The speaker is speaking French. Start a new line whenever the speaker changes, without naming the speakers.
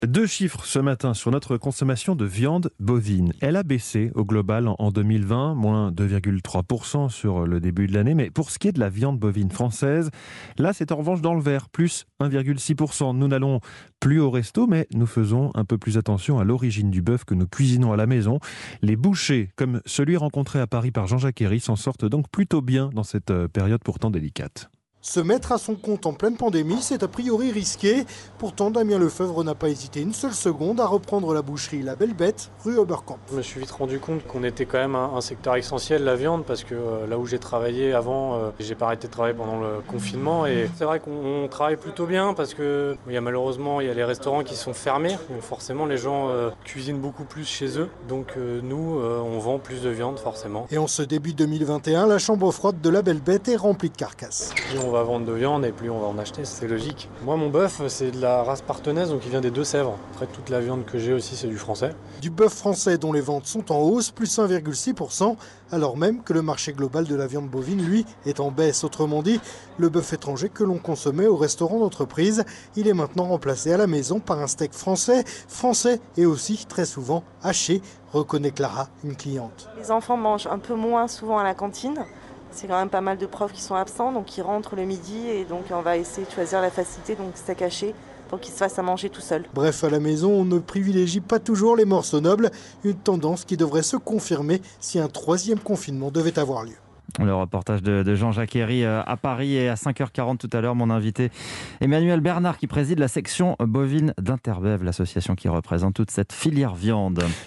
Deux chiffres ce matin sur notre consommation de viande bovine. Elle a baissé au global en 2020, moins 2,3% sur le début de l'année. Mais pour ce qui est de la viande bovine française, là c'est en revanche dans le vert, plus 1,6%. Nous n'allons plus au resto, mais nous faisons un peu plus attention à l'origine du bœuf que nous cuisinons à la maison. Les bouchers, comme celui rencontré à Paris par Jean-Jacques Herry, s'en sortent donc plutôt bien dans cette période pourtant délicate.
Se mettre à son compte en pleine pandémie, c'est a priori risqué. Pourtant, Damien Lefebvre n'a pas hésité une seule seconde à reprendre la boucherie La Belle Bête, rue Oberkamp.
Je me suis vite rendu compte qu'on était quand même un secteur essentiel, la viande, parce que là où j'ai travaillé avant, j'ai pas arrêté de travailler pendant le confinement. Et c'est vrai qu'on travaille plutôt bien parce que malheureusement, il y a les restaurants qui sont fermés. Donc forcément, les gens cuisinent beaucoup plus chez eux. Donc nous, on vend plus de viande forcément.
Et en ce début 2021, la chambre froide de La Belle Bête est remplie de carcasses.
On va vendre de viande et plus on va en acheter, c'est logique. Moi, mon bœuf, c'est de la race partenaise, donc il vient des Deux-Sèvres. Après, toute la viande que j'ai aussi, c'est du français.
Du bœuf français dont les ventes sont en hausse, plus 1,6%, alors même que le marché global de la viande bovine, lui, est en baisse. Autrement dit, le bœuf étranger que l'on consommait au restaurant d'entreprise, il est maintenant remplacé à la maison par un steak français et aussi très souvent haché, reconnaît Clara, une cliente.
Les enfants mangent un peu moins souvent à la cantine. C'est quand même pas mal de profs qui sont absents, donc ils rentrent le midi et donc on va essayer de choisir la facilité, donc steak haché, pour qu'ils se fassent à manger tout seul.
Bref, à la maison, on ne privilégie pas toujours les morceaux nobles, une tendance qui devrait se confirmer si un troisième confinement devait avoir lieu.
Le reportage de Jean-Jacques Herry à Paris, et à 5h40 tout à l'heure, mon invité Emmanuel Bernard qui préside la section bovine d'Interbev, l'association qui représente toute cette filière viande.